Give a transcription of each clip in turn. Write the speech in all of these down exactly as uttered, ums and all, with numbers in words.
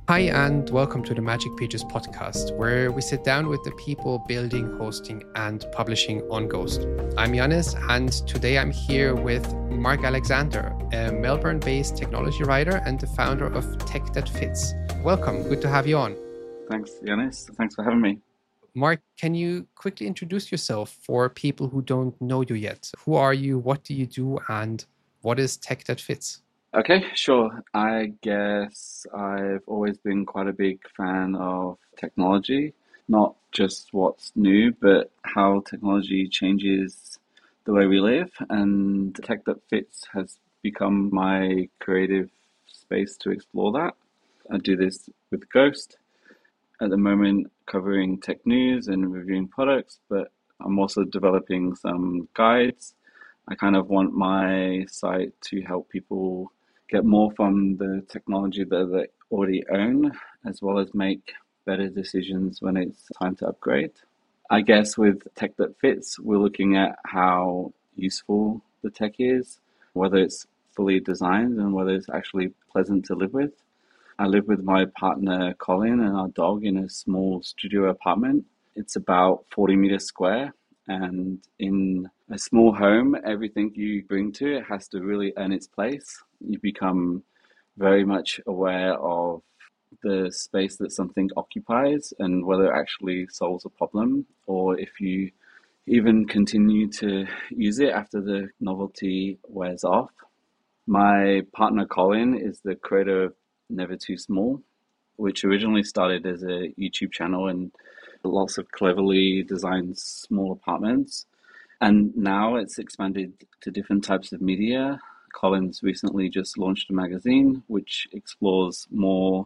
Hi, and welcome to the Magic Pages podcast, where we sit down with the people building, hosting, and publishing on Ghost. I'm Yannis, and today I'm here with Mark Alexander, a Melbourne-based technology writer and the founder of Tech That Fits. Welcome. Good to have you on. Thanks, Yannis. Thanks for having me. Mark, can you quickly introduce yourself for people who don't know you yet? Who are you? What do you do? And what is Tech That Fits? Okay, sure. I guess I've always been quite a big fan of technology, not just what's new, but how technology changes the way we live. And Tech That Fits has become my creative space to explore that. I do this with Ghost at the moment, covering tech news and reviewing products, but I'm also developing some guides. I kind of want my site to help people get more from the technology that they already own, as well as make better decisions when it's time to upgrade. I guess with Tech That Fits, we're looking at how useful the tech is, whether it's fully designed and whether it's actually pleasant to live with. I live with my partner Colin and our dog in a small studio apartment. It's about forty meters square, and in a small home, everything you bring to it has to really earn its place. You become very much aware of the space that something occupies and whether it actually solves a problem, or if you even continue to use it after the novelty wears off. My partner Colin is the creator of Never Too Small, which originally started as a YouTube channel and lots of cleverly designed small apartments. And now it's expanded to different types of media. Colin's recently just launched a magazine which explores more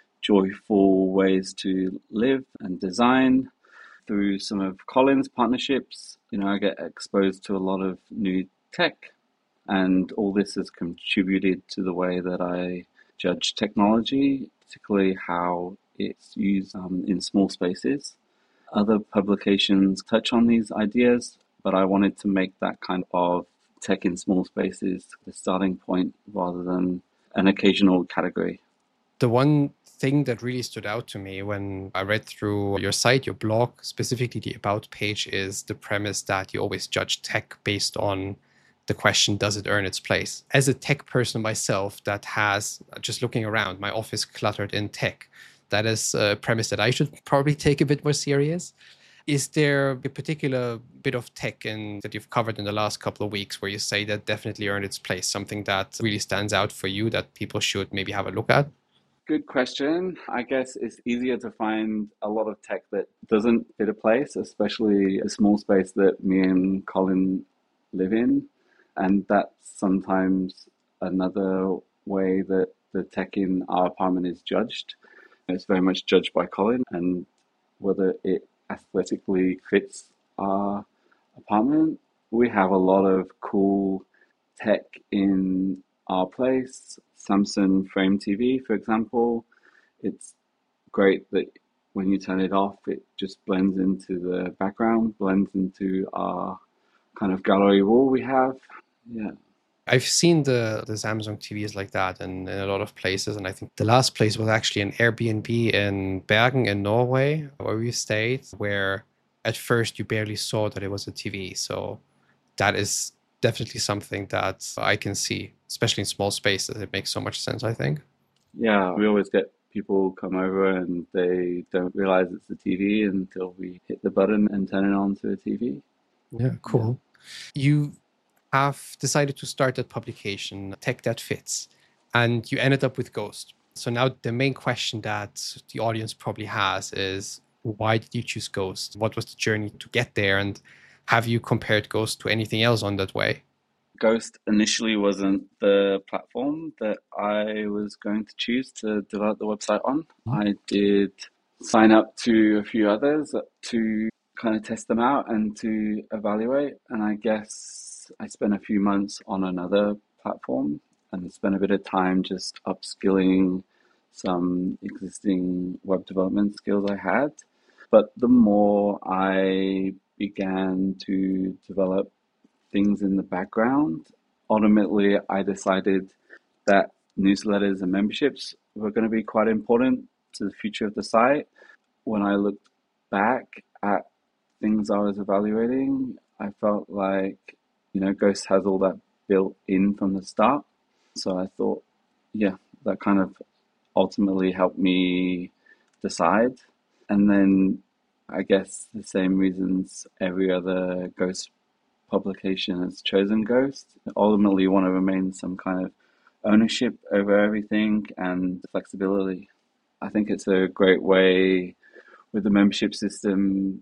joyful ways to live and design. Through some of Colin's partnerships, you know, I get exposed to a lot of new tech, and all this has contributed to the way that I judge technology, particularly how it's used um, in small spaces. Other publications touch on these ideas, but I wanted to make that kind of tech in small spaces the starting point rather than an occasional category. The one thing that really stood out to me when I read through your site, your blog, specifically the About page, is the premise that you always judge tech based on the question, does it earn its place? As a tech person myself that has, just looking around, my office cluttered in tech, that is a premise that I should probably take a bit more serious. Is there a particular bit of tech in, that you've covered in the last couple of weeks where you say that definitely earned its place, something that really stands out for you that people should maybe have a look at? Good question. I guess it's easier to find a lot of tech that doesn't fit a place, especially a small space that me and Colin live in. And that's sometimes another way that the tech in our apartment is judged. It's very much judged by Colin and whether it aesthetically fits our apartment. We have a lot of cool tech in our place. Samsung Frame T V, for example. It's great that when you turn it off, it just blends into the background, blends into our kind of gallery wall we have. Yeah. I've seen the, the Samsung T Vs like that in, in a lot of places. And I think the last place was actually an Airbnb in Bergen in Norway, where we stayed, where at first you barely saw that it was a T V. So that is definitely something that I can see, especially in small spaces. It makes so much sense, I think. Yeah, we always get people come over and they don't realize it's a T V until we hit the button and turn it on to a T V. Yeah, cool. Yeah. You have decided to start that publication, Tech That Fits, and you ended up with Ghost. So now the main question that the audience probably has is, why did you choose Ghost? What was the journey to get there? And have you compared Ghost to anything else on that way? Ghost initially wasn't the platform that I was going to choose to develop the website on. Mm-hmm. I did sign up to a few others to kind of test them out and to evaluate. And I guess I spent a few months on another platform and spent a bit of time just upskilling some existing web development skills I had. But the more I began to develop things in the background, ultimately I decided that newsletters and memberships were going to be quite important to the future of the site. When I looked back at things I was evaluating, I felt like, you know, Ghost has all that built in from the start. So I thought, yeah, that kind of ultimately helped me decide. And then I guess the same reasons every other Ghost publication has chosen Ghost. Ultimately, you want to remain some kind of ownership over everything and flexibility. I think it's a great way with the membership system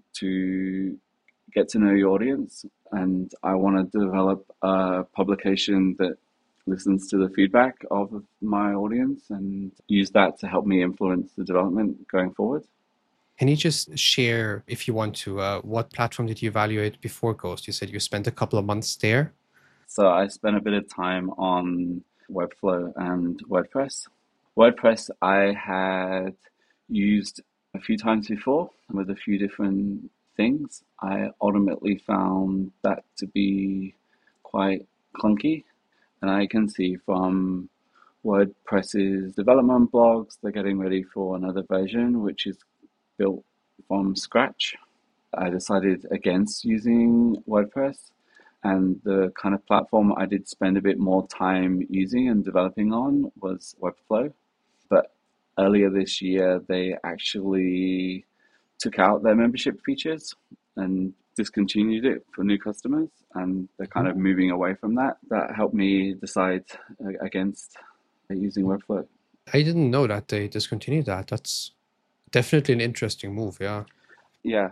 to get to know your audience. And I want to develop a publication that listens to the feedback of my audience and use that to help me influence the development going forward. Can you just share, if you want to, uh, what platform did you evaluate before Ghost? You said you spent a couple of months there. So I spent a bit of time on Webflow and WordPress. WordPress I had used a few times before with a few different things. I ultimately found that to be quite clunky, and I can see from WordPress's development blogs, they're getting ready for another version, which is built from scratch. I decided against using WordPress, and the kind of platform I did spend a bit more time using and developing on was Webflow. But earlier this year, they actually took out their membership features and discontinued it for new customers, and they're kind of moving away from that. That helped me decide against using Webflow. I didn't know that they discontinued that. That's definitely an interesting move, yeah. Yeah,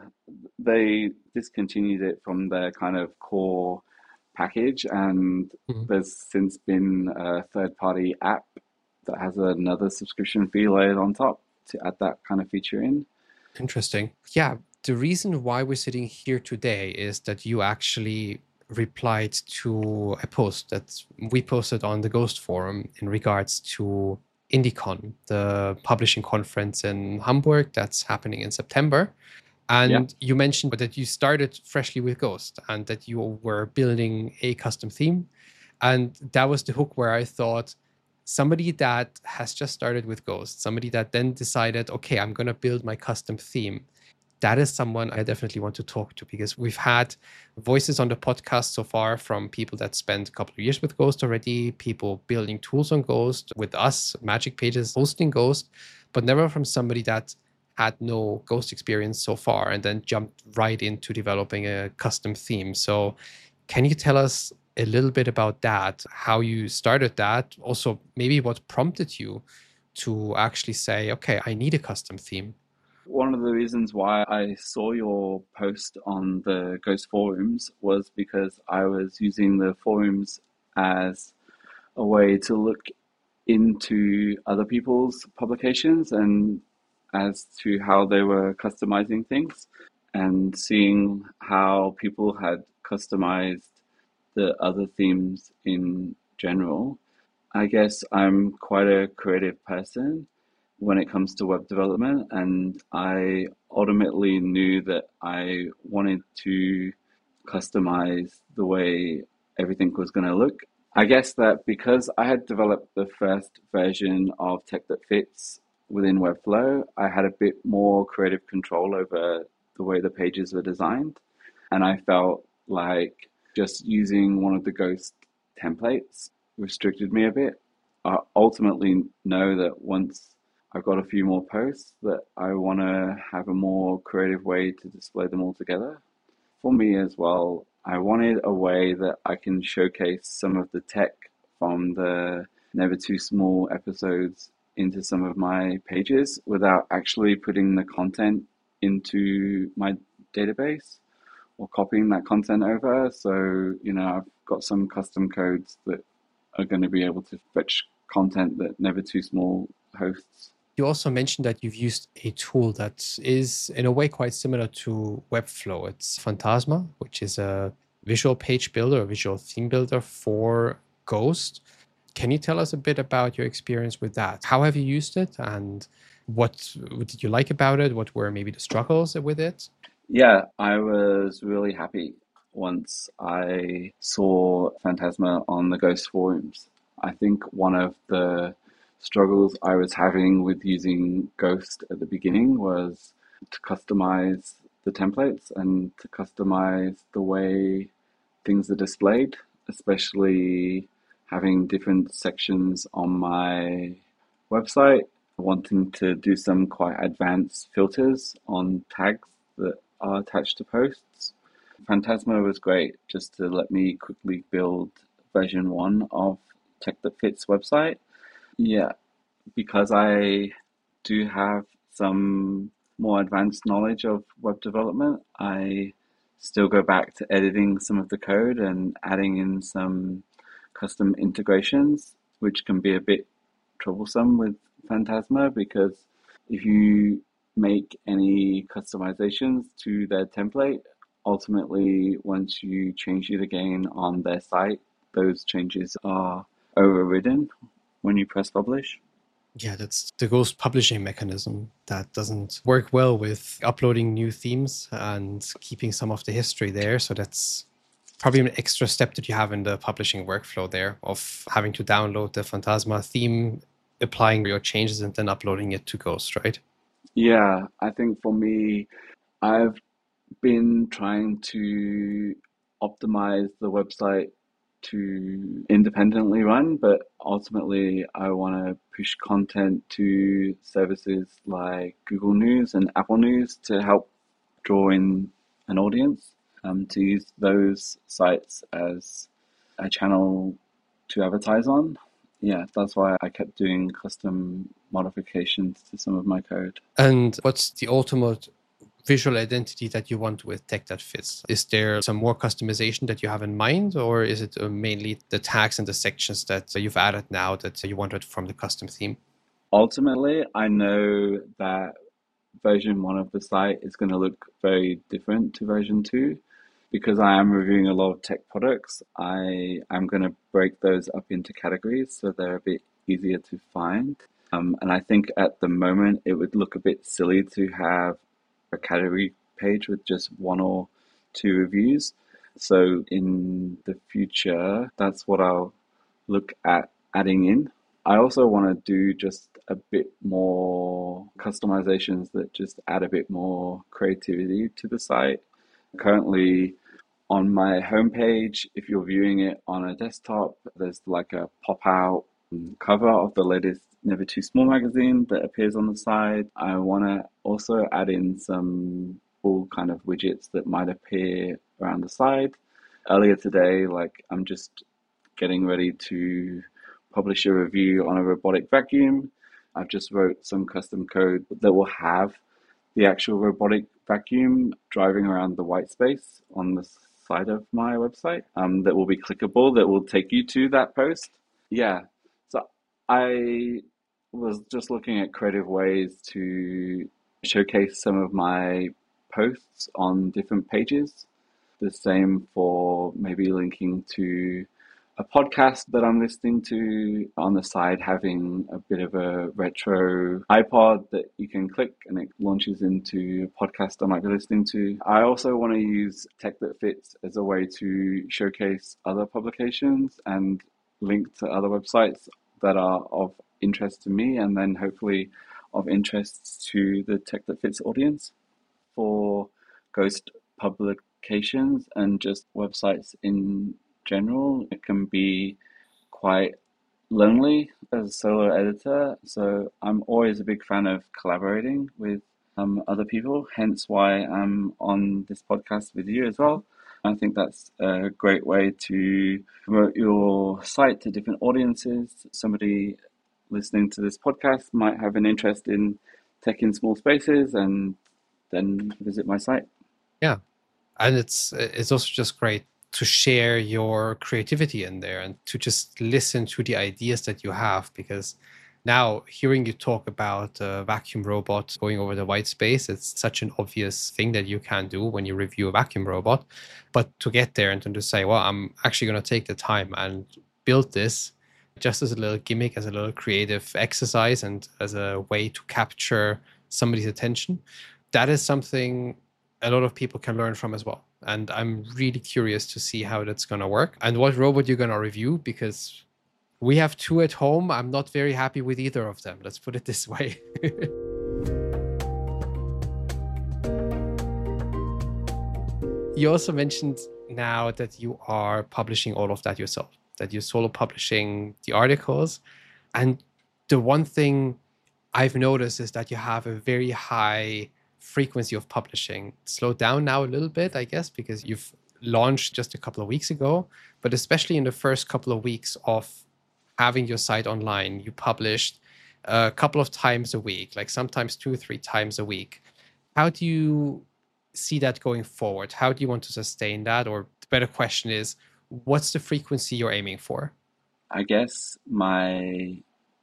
they discontinued it from their kind of core package, and Mhm. there's since been a third-party app that has another subscription fee layered on top to add that kind of feature in. Interesting. Yeah, the reason why we're sitting here today is that you actually replied to a post that we posted on the Ghost forum in regards to IndieCon, the publishing conference in Hamburg that's happening in September. Yeah, And you mentioned that you started freshly with Ghost and that you were building a custom theme. And that was the hook where I thought somebody that has just started with Ghost, somebody that then decided, okay, I'm going to build my custom theme. That is someone I definitely want to talk to, because we've had voices on the podcast so far from people that spent a couple of years with Ghost already, people building tools on Ghost with us, Magic Pages hosting Ghost, but never from somebody that had no Ghost experience so far and then jumped right into developing a custom theme. So can you tell us a little bit about that, how you started that, also maybe what prompted you to actually say, okay, I need a custom theme? one of the reasons why I saw your post on the Ghost forums was because I was using the forums as a way to look into other people's publications and as to how they were customizing things, and seeing how people had customized the other themes in general. I guess I'm quite a creative person when it comes to web development, and I ultimately knew that I wanted to customize the way everything was going to look. I guess that because I had developed the first version of Tech That Fits within Webflow, I had a bit more creative control over the way the pages were designed. And I felt like just using one of the Ghost templates restricted me a bit. I ultimately know that once I've got a few more posts, that I want to have a more creative way to display them all together. For me as well, I wanted a way that I can showcase some of the tech from the Never Too Small episodes into some of my pages without actually putting the content into my database or copying that content over. So, you know, I've got some custom codes that are going to be able to fetch content that Never Too Small hosts. You also mentioned that you've used a tool that is in a way quite similar to Webflow. It's Phantasma, which is a visual page builder, a visual theme builder for Ghost. Can you tell us a bit about your experience with that? How have you used it, and what, what did you like about it? What were maybe the struggles with it? Yeah, I was really happy once I saw Phantasma on the Ghost forums. I think one of the struggles I was having with using Ghost at the beginning was to customize the templates and to customize the way things are displayed, especially having different sections on my website, wanting to do some quite advanced filters on tags that are attached to posts. Phantasma was great just to let me quickly build version one of Tech That Fits website. Yeah, because I do have some more advanced knowledge of web development, I still go back to editing some of the code and adding in some custom integrations, which can be a bit troublesome with Phantasma because if you make any customizations to their template, ultimately, once you change it again on their site, those changes are overridden when you press publish. Yeah, that's the Ghost publishing mechanism that doesn't work well with uploading new themes and keeping some of the history there. So that's probably an extra step that you have in the publishing workflow there of having to download the Phantasma theme, applying your changes, and then uploading it to Ghost, right? Yeah, I think for me, I've been trying to optimize the website to independently run, but ultimately I want to push content to services like Google News and Apple News to help draw in an audience, um, to use those sites as a channel to advertise on. Yeah, that's why I kept doing custom modifications to some of my code. And what's the ultimate visual identity that you want with Tech That Fits? Is there some more customization that you have in mind, or is it uh, mainly the tags and the sections that you've added now that you wanted from the custom theme? Ultimately, I know that version one of the site is going to look very different to version two. Because I am reviewing a lot of tech products, I am going to break those up into categories so they're a bit easier to find. Um, and I think at the moment it would look a bit silly to have a category page with just one or two reviews. So in the future, that's what I'll look at adding in. I also want to do just a bit more customizations that just add a bit more creativity to the site. Currently, on my homepage, if you're viewing it on a desktop, there's like a pop-out cover of the latest Never Too Small magazine that appears on the side. I want to also add in some cool kind of widgets that might appear around the side. Earlier today, like I'm just getting ready to publish a review on a robotic vacuum. I've just wrote some custom code that will have the actual robotic vacuum driving around the white space on the side of my website, um, that will be clickable, that will take you to that post. Yeah, so I was just looking at creative ways to showcase some of my posts on different pages. The same for maybe linking to a podcast that I'm listening to on the side, having a bit of a retro iPod that you can click and it launches into a podcast I might be listening to. I also want to use Tech That Fits as a way to showcase other publications and link to other websites that are of interest to me and then hopefully of interest to the Tech That Fits audience. For Ghost publications and just websites in general, it can be quite lonely as a solo editor. So I'm always a big fan of collaborating with um, other people, hence why I'm on this podcast with you as well. I think that's a great way to promote your site to different audiences. Somebody listening to this podcast might have an interest in tech in small spaces and then visit my site. Yeah. And it's it's also just great to share your creativity in there and to just listen to the ideas that you have, because now hearing you talk about a vacuum robot going over the white space, it's such an obvious thing that you can do when you review a vacuum robot. But to get there and to say, well, I'm actually going to take the time and build this just as a little gimmick, as a little creative exercise and as a way to capture somebody's attention, that is something a lot of people can learn from as well. And I'm really curious to see how that's going to work and what robot you're going to review, because We have two at home. I'm not very happy with either of them. Let's put it this way. You also mentioned now that you are publishing all of that yourself, that you're solo publishing the articles. And the one thing I've noticed is that you have a very high frequency of publishing. Slowed down now a little bit, I guess, because you've launched just a couple of weeks ago. But especially in the first couple of weeks of having your site online, you published a couple of times a week, like sometimes two or three times a week. How do you see that going forward? How do you want to sustain that? Or the better question is, what's the frequency you're aiming for? I guess my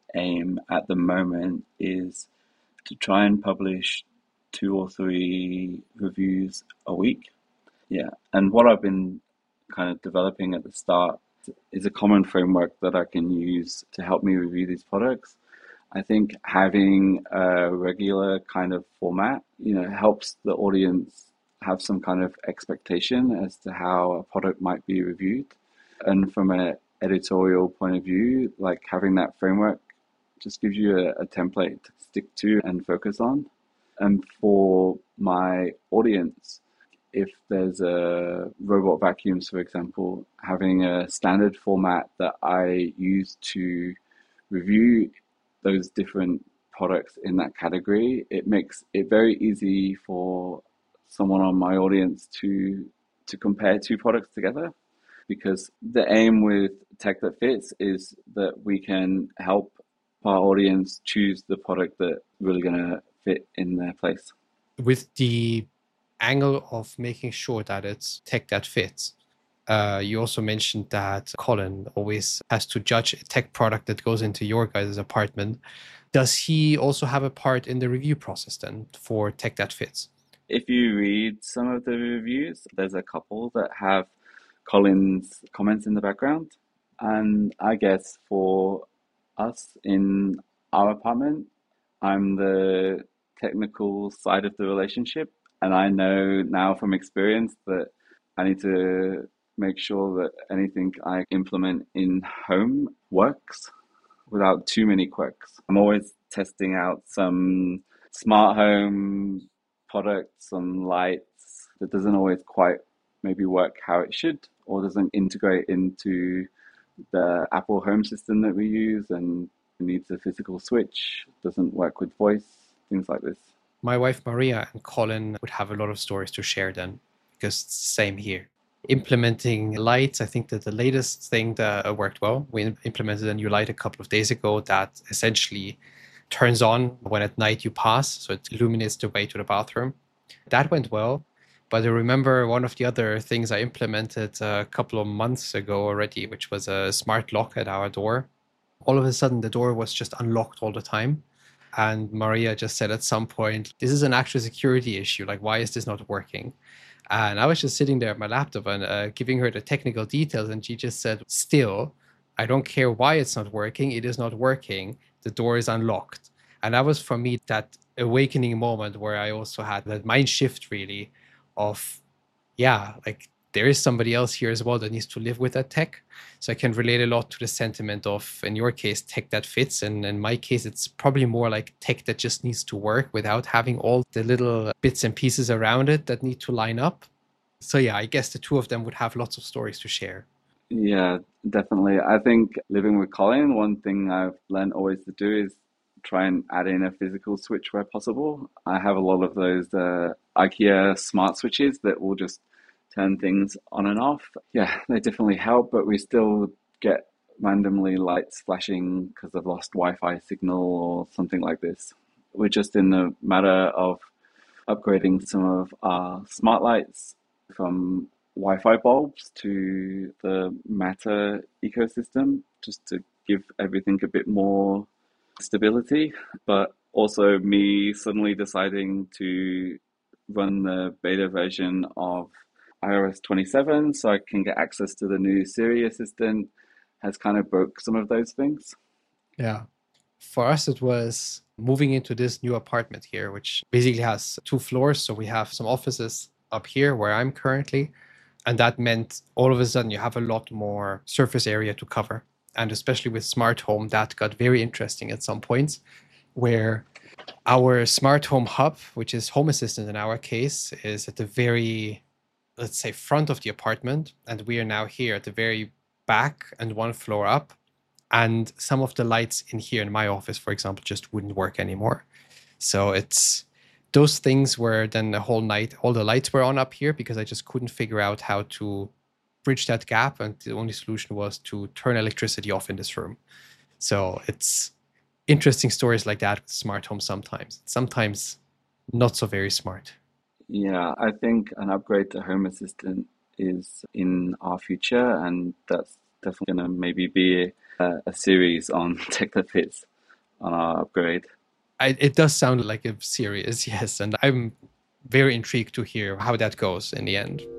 aim at the moment is to try and publish two or three reviews a week. Yeah, and what I've been kind of developing at the start is a common framework that I can use to help me review these products. I think having a regular kind of format, you know, helps the audience have some kind of expectation as to how a product might be reviewed. And from an editorial point of view, like having that framework just gives you a, a template to stick to and focus on. And for my audience, if there's a robot vacuums, for example, having a standard format that I use to review those different products in that category, it makes it very easy for someone on my audience to to compare two products together. Because the aim with Tech That Fits is that we can help our audience choose the product that really going to fit in their place. With the angle of making sure that it's tech that fits, uh, you also mentioned that Colin always has to judge a tech product that goes into your guys' apartment. Does he also have a part in the review process then for Tech That Fits? If you read some of the reviews, there's a couple that have Colin's comments in the background. And I guess for us in our apartment, I'm the technical side of the relationship. And I know now from experience that I need to make sure that anything I implement in home works without too many quirks. I'm always testing out some smart home products, some lights that doesn't always quite maybe work how it should, or doesn't integrate into the Apple home system that we use and needs a physical switch, doesn't work with voice, things like this. My wife Maria and Colin would have a lot of stories to share then, because it's the same here. Implementing lights, I think that the latest thing that worked well, we implemented a new light a couple of days ago that essentially turns on when at night you pass, so it illuminates the way to the bathroom. That went well. But I remember one of the other things I implemented a couple of months ago already, which was a smart lock at our door. All of a sudden, the door was just unlocked all the time. And Maria just said at some point, this is an actual security issue. Like, why is this not working? And I was just sitting there at my laptop and uh, giving her the technical details. And she just said, still, I don't care why it's not working. It is not working. The door is unlocked. And that was for me that awakening moment where I also had that mind shift really of, yeah, like there is somebody else here as well that needs to live with that tech. So I can relate a lot to the sentiment of, in your case, tech that fits. And in my case, it's probably more like tech that just needs to work without having all the little bits and pieces around it that need to line up. So yeah, I guess the two of them would have lots of stories to share. Yeah, definitely. I think living with Colin, one thing I've learned always to do is try and add in a physical switch where possible. I have a lot of those uh, IKEA smart switches that will just turn things on and off. Yeah, they definitely help, but we still get randomly lights flashing because I've lost Wi-Fi signal or something like this. We're just in the matter of upgrading some of our smart lights from Wi-Fi bulbs to the Matter ecosystem, just to give everything a bit more stability, but also me suddenly deciding to run the beta version of i O S twenty-seven so I can get access to the new Siri assistant has kind of broke some of those things. Yeah. For us, it was moving into this new apartment here, which basically has two floors. So we have some offices up here where I'm currently. And that meant all of a sudden you have a lot more surface area to cover. and especially with smart home, that got very interesting at some points, where our smart home hub, which is Home Assistant in our case, is at the very, let's say, front of the apartment, and we are now here at the very back and one floor up. And some of the lights in here in my office, for example, just wouldn't work anymore. So it's those things where then the whole night, all the lights were on up here because I just couldn't figure out how to bridge that gap. And the only solution was to turn electricity off in this room. So it's interesting stories like that with smart home sometimes. Sometimes not so very smart. Yeah, I think an upgrade to Home Assistant is in our future, and that's definitely going to maybe be a, a series on Tech That Fits on our upgrade. I, it does sound like a series, yes, and I'm very intrigued to hear how that goes in the end.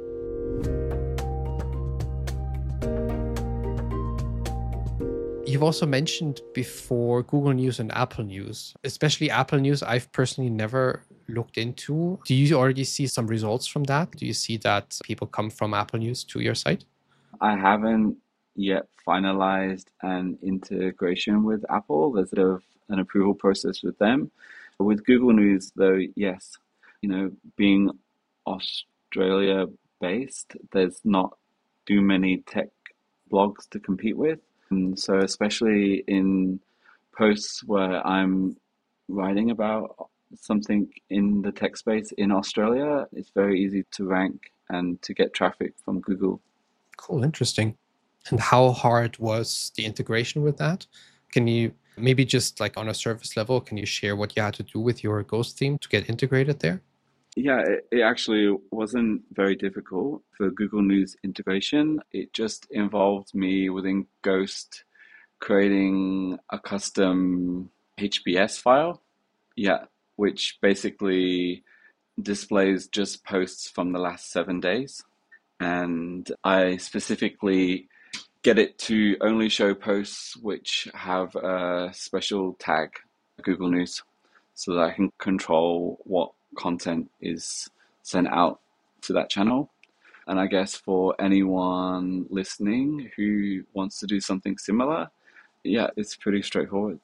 You've also mentioned before Google News and Apple News, especially Apple News. I've personally never looked into. Do you already see some results from that? Do you see that people come from Apple News to your site? I haven't yet finalized an integration with Apple. There's a bit of an approval process with them. With Google News, though, yes, you know, being Australia based, there's not too many tech blogs to compete with. And so especially in posts where I'm writing about something in the tech space in Australia, it's very easy to rank and to get traffic from Google. Cool, interesting. And how hard was the integration with that? Can you maybe just like on a surface level, can you share what you had to do with your Ghost theme to get integrated there? Yeah, it, it actually wasn't very difficult for Google News integration. It just involved me within Ghost creating a custom H B S file. Yeah, which basically displays just posts from the last seven days. And I specifically get it to only show posts which have a special tag, Google News, so that I can control what content is sent out to that channel. And I guess for anyone listening who wants to do something similar, yeah, it's pretty straightforward.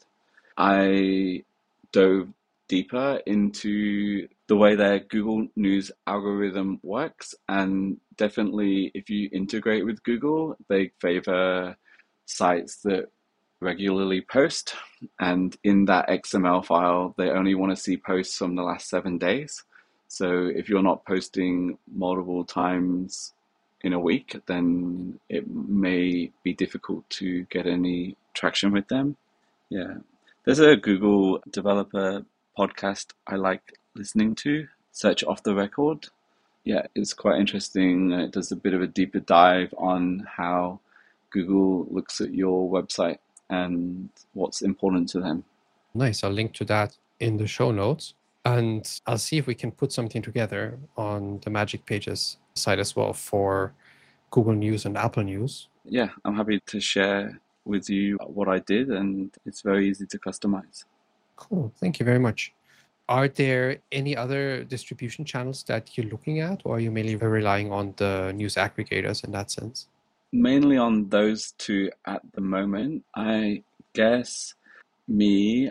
I dove deeper into the way their Google News algorithm works, and definitely if you integrate with Google, they favor sites that regularly post, and in that X M L file, they only want to see posts from the last seven days. So if you're not posting multiple times in a week, then it may be difficult to get any traction with them. Yeah. There's a Google developer podcast I like listening to, Search Off the Record. Yeah, it's quite interesting. It does a bit of a deeper dive on how Google looks at your website and what's important to them. Nice. I'll link to that in the show notes. And I'll see if we can put something together on the Magic Pages site as well for Google News and Apple News. Yeah, I'm happy to share with you what I did, and it's very easy to customize. Cool. Thank you very much. Are there any other distribution channels that you're looking at, or are you mainly relying on the news aggregators in that sense? Mainly on those two at the moment. I guess me,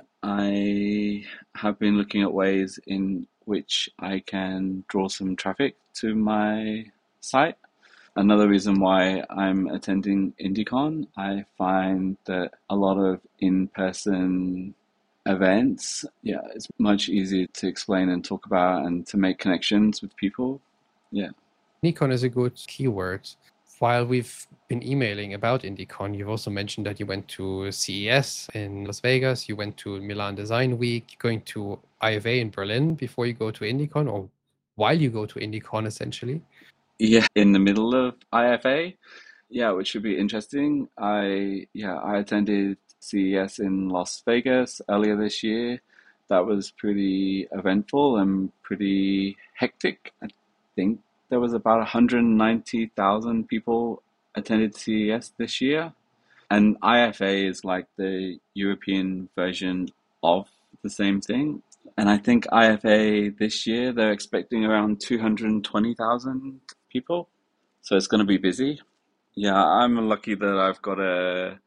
I have been looking at ways in which I can draw some traffic to my site. Another reason why I'm attending IndieCon, I find that a lot of in-person events, yeah, it's much easier to explain and talk about and to make connections with people. Yeah. IndieCon is a good keyword. While we've been emailing about IndieCon, you've also mentioned that you went to C E S in Las Vegas, you went to Milan Design Week, you're going to I F A in Berlin before you go to IndieCon, or while you go to IndieCon, essentially. Yeah, in the middle of I F A, yeah, which should be interesting. I yeah, I attended C E S in Las Vegas earlier this year. That was pretty eventful and pretty hectic. I think there was about one hundred ninety thousand people attended C E S this year. And I F A is like the European version of the same thing. And I think I F A this year, they're expecting around two hundred twenty thousand people. So it's going to be busy. Yeah, I'm lucky that I've got a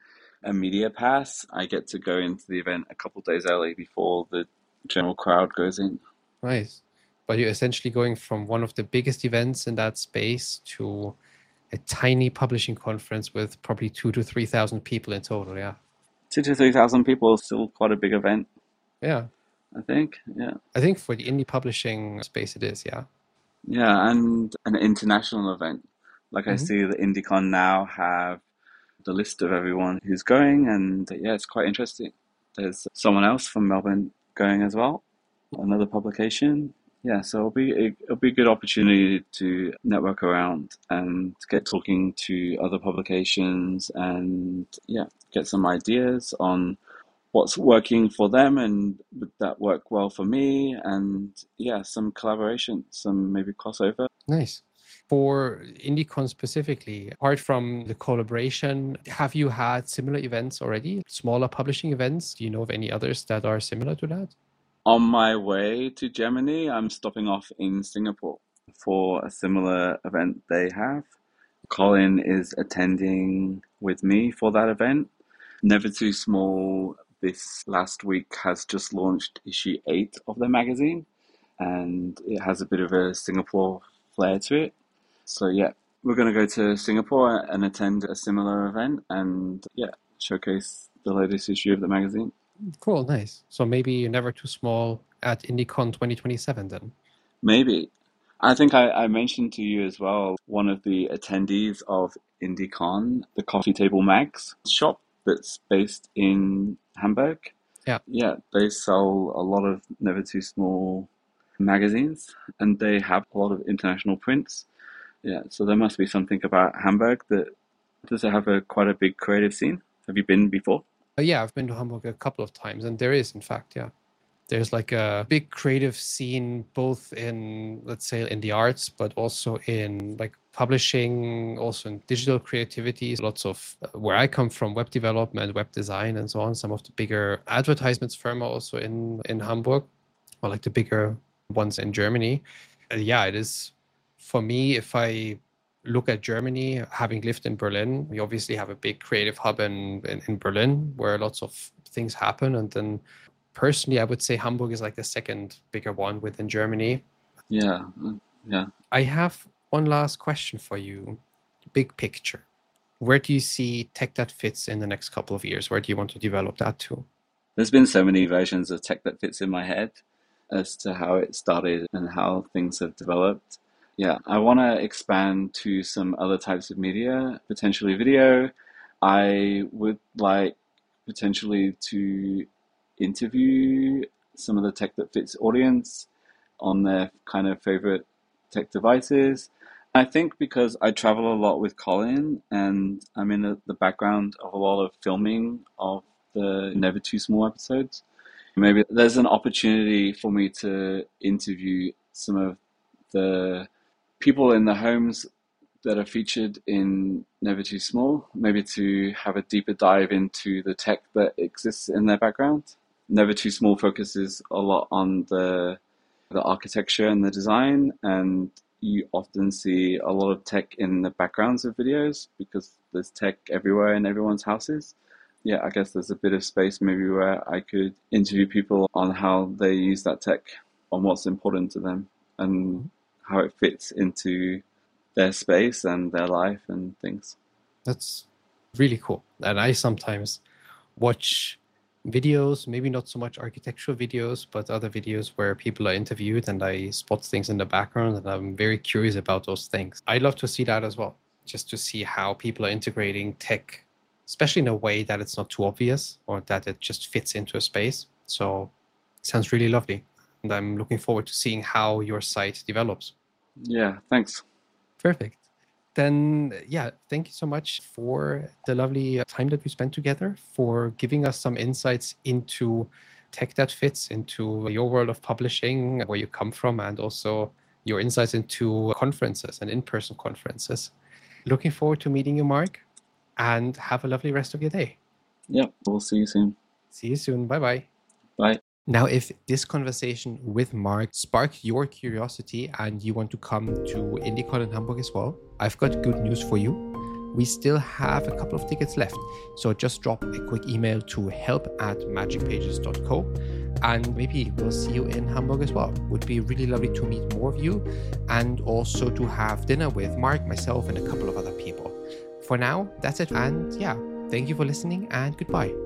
a media pass, I get to go into the event a couple days early before the general crowd goes in. Nice. But you're essentially going from one of the biggest events in that space to a tiny publishing conference with probably two to three thousand people in total. Yeah. Two to three thousand people is still quite a big event, Yeah. I think. Yeah. I think for the indie publishing space, it is. Yeah. Yeah, and an international event. Like I Hmm. see the IndieCon now have the list of everyone who's going, and yeah, it's quite interesting. There's someone else from Melbourne going as well, another publication. Yeah, so it'll be it'll be a good opportunity to network around and get talking to other publications and yeah, get some ideas on what's working for them and would that work well for me and yeah, some collaboration, some maybe crossover. Nice. For IndieCon specifically, apart from the collaboration, have you had similar events already? Smaller publishing events? Do you know of any others that are similar to that? On my way to Germany, I'm stopping off in Singapore for a similar event they have. Colin is attending with me for that event. Never Too Small this last week has just launched issue eight of the magazine, and it has a bit of a Singapore flair to it. So yeah, we're going to go to Singapore and attend a similar event and yeah, showcase the latest issue of the magazine. Cool, nice. So maybe Never Too Small at IndieCon twenty twenty-seven then. Maybe. I think I, I mentioned to you as well, one of the attendees of IndieCon, the Coffee Table Mags shop that's based in Hamburg. Yeah. Yeah, they sell a lot of Never Too Small magazines and they have a lot of international prints. Yeah, so there must be something about Hamburg that does it have a quite a big creative scene? Have you been before? Uh, yeah, I've been to Hamburg a couple of times, and there is, in fact, yeah. There's like a big creative scene, both in, let's say, in the arts, but also in like publishing, also in digital creativity. Lots of uh, where I come from, web development, web design, and so on. Some of the bigger advertisements firm are also in in Hamburg, or like the bigger ones in Germany. Uh, yeah, it is for me. If I look at Germany, having lived in Berlin, we obviously have a big creative hub in in, in Berlin where lots of things happen, and then personally, I would say Hamburg is like the second bigger one within Germany. Yeah, yeah. I have one last question for you. Big picture. Where do you see Tech That Fits in the next couple of years? Where do you want to develop that to? There's been so many versions of Tech That Fits in my head as to how it started and how things have developed. Yeah, I want to expand to some other types of media, potentially video. I would like potentially to interview some of the Tech That Fits audience on their kind of favorite tech devices. I think because I travel a lot with Colin and I'm in the, the background of a lot of filming of the Never Too Small episodes, maybe there's an opportunity for me to interview some of the people in the homes that are featured in Never Too Small, maybe to have a deeper dive into the tech that exists in their background. Never Too Small focuses a lot on the the architecture and the design, and you often see a lot of tech in the backgrounds of videos because there's tech everywhere in everyone's houses. Yeah, I guess there's a bit of space maybe where I could interview people on how they use that tech, on what's important to them, and how it fits into their space and their life and things. That's really cool. And I sometimes watch videos, maybe not so much architectural videos, but other videos where people are interviewed and I spot things in the background and I'm very curious about those things. I'd love to see that as well, just to see how people are integrating tech, especially in a way that it's not too obvious or that it just fits into a space. So it sounds really lovely. And I'm looking forward to seeing how your site develops. Yeah, thanks. Perfect. Then, yeah, thank you so much for the lovely time that we spent together, for giving us some insights into Tech That Fits, into your world of publishing, where you come from, and also your insights into conferences and in-person conferences. Looking forward to meeting you, Mark, and have a lovely rest of your day. Yep, we'll see you soon. See you soon. Bye-bye. Bye. Now, if this conversation with Mark sparked your curiosity and you want to come to IndieCon in Hamburg as well, I've got good news for you. we still have a couple of tickets left. So just drop a quick email to help at magic pages dot co, and maybe we'll see you in Hamburg as well. Would be really lovely to meet more of you, and also to have dinner with Mark, myself, and a couple of other people. For now, that's it. And yeah, thank you for listening, and goodbye.